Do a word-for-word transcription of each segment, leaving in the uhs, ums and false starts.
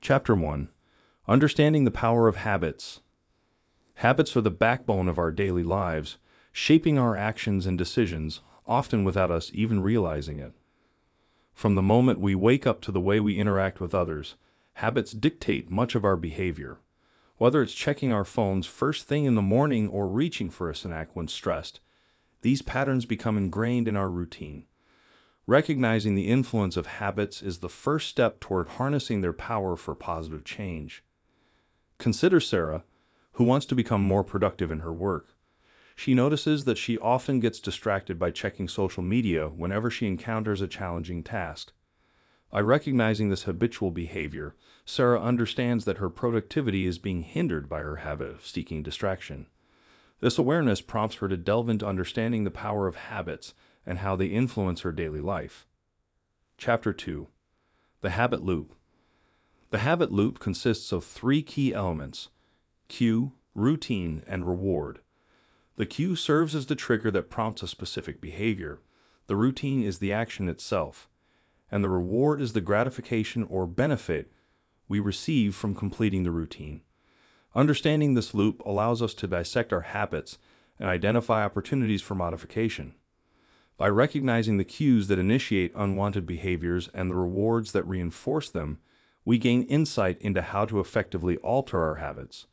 Chapter one. Understanding the Power of Habits. Habits are the backbone of our daily lives, shaping our actions and decisions, often without us even realizing it. From the moment we wake up to the way we interact with others, habits dictate much of our behavior. Whether it's checking our phones first thing in the morning or reaching for a snack when stressed, these patterns become ingrained in our routine. Recognizing the influence of habits is the first step toward harnessing their power for positive change. Consider Sarah, who wants to become more productive in her work. She notices that she often gets distracted by checking social media whenever she encounters a challenging task. By recognizing this habitual behavior, Sarah understands that her productivity is being hindered by her habit of seeking distraction. This awareness prompts her to delve into understanding the power of habits and how they influence her daily life. Chapter two. The Habit Loop. The habit loop consists of three key elements: cue, routine, and reward. The cue serves as the trigger that prompts a specific behavior. The routine is the action itself, and the reward is the gratification or benefit we receive from completing the routine. Understanding this loop allows us to dissect our habits and identify opportunities for modification. By recognizing the cues that initiate unwanted behaviors and the rewards that reinforce them, we gain insight into how to effectively alter our habits.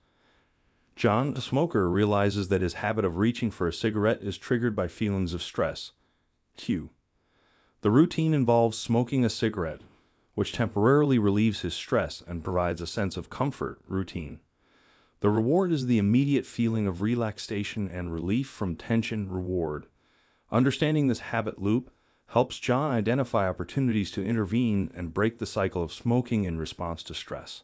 John, a smoker, realizes that his habit of reaching for a cigarette is triggered by feelings of stress. Cue. The routine involves smoking a cigarette, which temporarily relieves his stress and provides a sense of comfort. Routine. The reward is the immediate feeling of relaxation and relief from tension. Reward. Understanding this habit loop helps John identify opportunities to intervene and break the cycle of smoking in response to stress.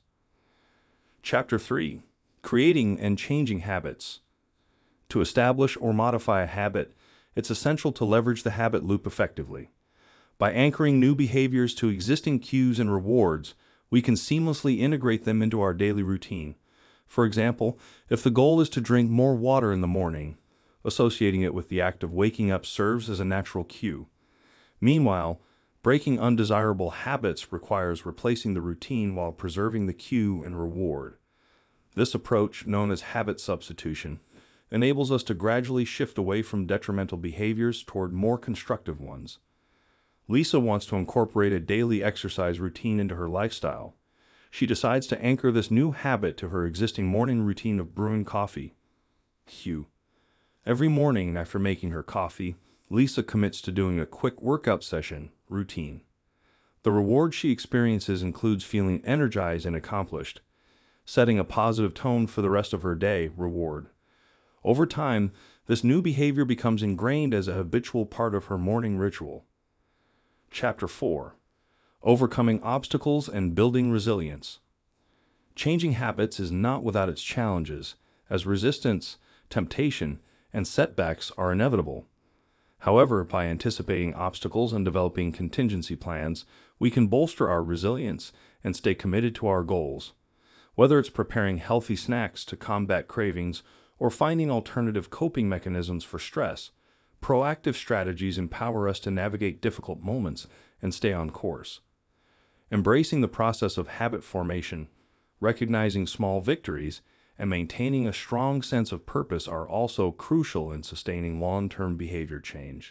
Chapter three. Creating and changing habits. To establish or modify a habit, it's essential to leverage the habit loop effectively. By anchoring new behaviors to existing cues and rewards, we can seamlessly integrate them into our daily routine. For example, if the goal is to drink more water in the morning, associating it with the act of waking up serves as a natural cue. Meanwhile, breaking undesirable habits requires replacing the routine while preserving the cue and reward. This approach, known as habit substitution, enables us to gradually shift away from detrimental behaviors toward more constructive ones. Lisa wants to incorporate a daily exercise routine into her lifestyle. She decides to anchor this new habit to her existing morning routine of brewing coffee. Cue. Every morning after making her coffee, Lisa commits to doing a quick workout session. Routine. The reward she experiences includes feeling energized and accomplished, setting a positive tone for the rest of her day. Reward. Over time, this new behavior becomes ingrained as a habitual part of her morning ritual. Chapter four. Overcoming obstacles and building resilience. Changing habits is not without its challenges, as resistance, temptation, and setbacks are inevitable. However, by anticipating obstacles and developing contingency plans, we can bolster our resilience and stay committed to our goals. Whether it's preparing healthy snacks to combat cravings or finding alternative coping mechanisms for stress, proactive strategies empower us to navigate difficult moments and stay on course. Embracing the process of habit formation, recognizing small victories, and maintaining a strong sense of purpose are also crucial in sustaining long-term behavior change.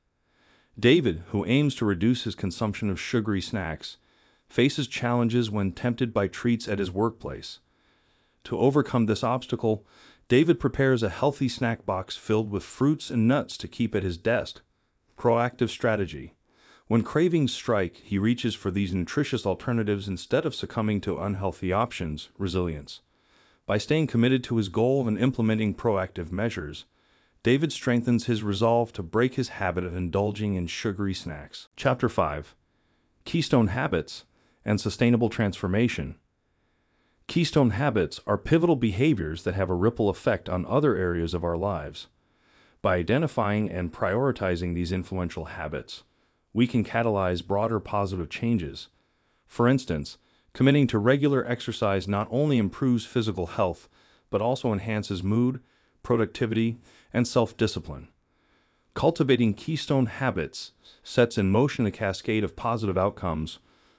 David, who aims to reduce his consumption of sugary snacks, faces challenges when tempted by treats at his workplace. To overcome this obstacle, David prepares a healthy snack box filled with fruits and nuts to keep at his desk. Proactive strategy. When cravings strike, he reaches for these nutritious alternatives instead of succumbing to unhealthy options. Resilience. By staying committed to his goal and implementing proactive measures, David strengthens his resolve to break his habit of indulging in sugary snacks. Chapter five. Keystone Habits and Sustainable Transformation. Keystone habits are pivotal behaviors that have a ripple effect on other areas of our lives. By identifying and prioritizing these influential habits, we can catalyze broader positive changes. For instance, committing to regular exercise not only improves physical health, but also enhances mood, productivity, and self-discipline. Cultivating keystone habits sets in motion a cascade of positive outcomes,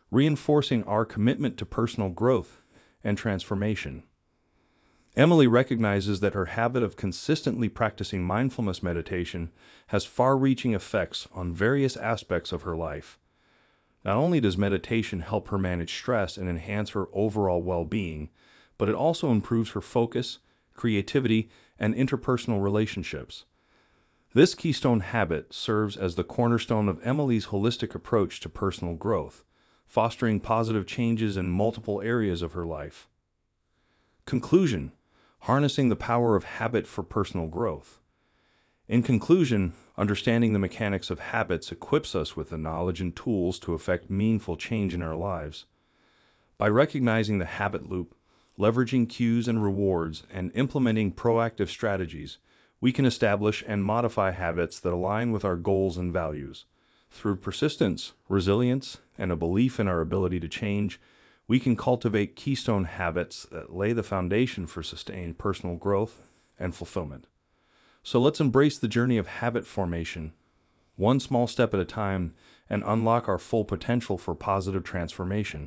reinforcing our commitment to personal growth and transformation. Emily recognizes that her habit of consistently practicing mindfulness meditation has far-reaching effects on various aspects of her life. Not only does meditation help her manage stress and enhance her overall well-being, but it also improves her focus, creativity, and interpersonal relationships. This keystone habit serves as the cornerstone of Emily's holistic approach to personal growth, fostering positive changes in multiple areas of her life. Conclusion: harnessing the power of habit for personal growth. In conclusion, understanding the mechanics of habits equips us with the knowledge and tools to effect meaningful change in our lives. By recognizing the habit loop, leveraging cues and rewards, and implementing proactive strategies, we can establish and modify habits that align with our goals and values. Through persistence, resilience, and a belief in our ability to change, we can cultivate keystone habits that lay the foundation for sustained personal growth and fulfillment. So let's embrace the journey of habit formation, one small step at a time, and unlock our full potential for positive transformation.